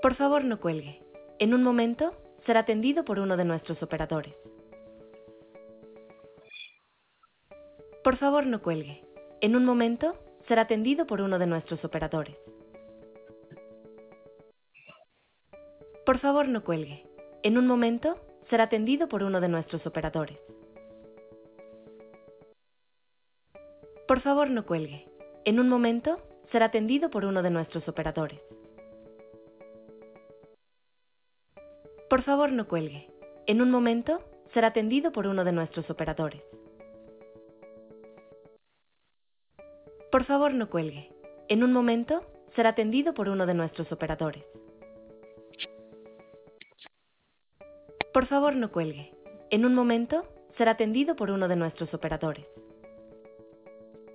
Por favor, no cuelgue. En un momento, será atendido por uno de nuestros operadores. Por favor, no cuelgue. En un momento, será atendido por uno de nuestros operadores. Por favor, no cuelgue. En un momento, será atendido por uno de nuestros operadores. Por favor, no cuelgue. En un momento, será atendido por uno de nuestros operadores. Por favor, no cuelgue. En un momento, será atendido por uno de nuestros operadores. Por favor, no cuelgue. En un momento, será atendido por uno de nuestros operadores. Por favor, no cuelgue. En un momento, será atendido por uno de nuestros operadores.